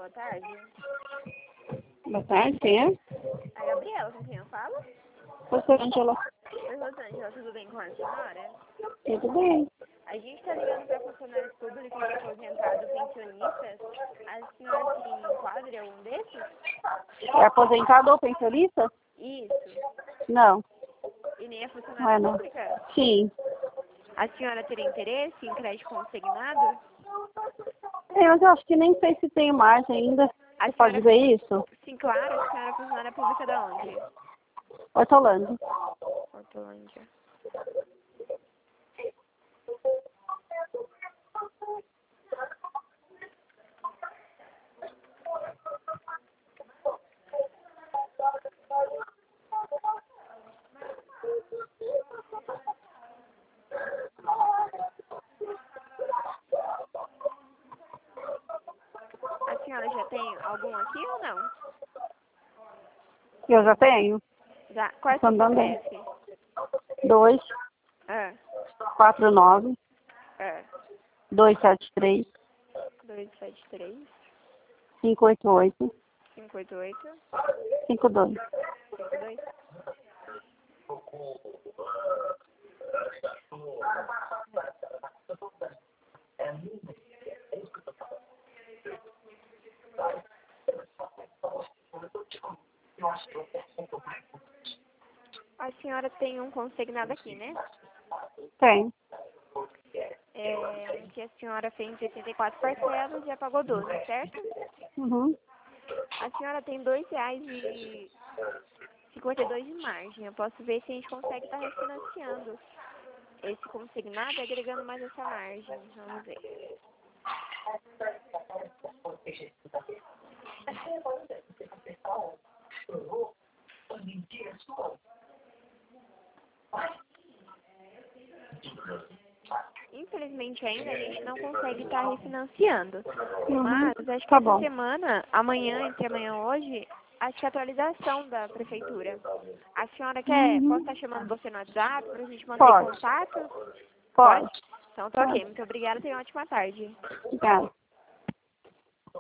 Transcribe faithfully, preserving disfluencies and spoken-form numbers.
boa tarde. Boa tarde, quem é? A Gabriela, com quem eu falo? Rosângela. Oi, Rosângela, tudo bem com a senhora? Tudo bem. A gente está ligando para funcionários públicos e aposentados pensionistas. A senhora se enquadra em algum desses? É aposentado ou pensionista? Isso. Não. E nem é Não funcionária é, não. pública? Sim. A senhora teria interesse em crédito consignado? É, mas eu acho que nem sei se tem margem ainda. A Você senhora... pode ver isso? Sim, claro. A senhora é funcionária pública da onde? Hortolândia. Hortolândia. A senhora já tem algum aqui ou não? Eu já tenho. Já. Qual é o seu C P F? dois, Ah, quatro, nove, ah. dois, sete, três, dois sete três, cinco, oito, oito, cinco oito oito, cinco, dois. cinco dois. A senhora tem um consignado aqui, né? Tem. É um que a senhora fez oitenta e quatro parcelas e já pagou doze, certo? Uhum. A senhora tem dois reais e cinquenta e dois de margem. Eu posso ver se a gente consegue estar refinanciando esse consignado e agregando mais essa margem. Vamos ver. Infelizmente ainda a gente não consegue estar refinanciando. Uhum. Mas acho que Tá essa bom. semana, amanhã, entre amanhã e hoje, acho que a atualização da prefeitura. A senhora quer, Uhum. posso estar chamando você no WhatsApp para a gente manter Pode. contato? Pode. Então tá ok. Muito obrigada e tenha uma ótima tarde. Obrigada.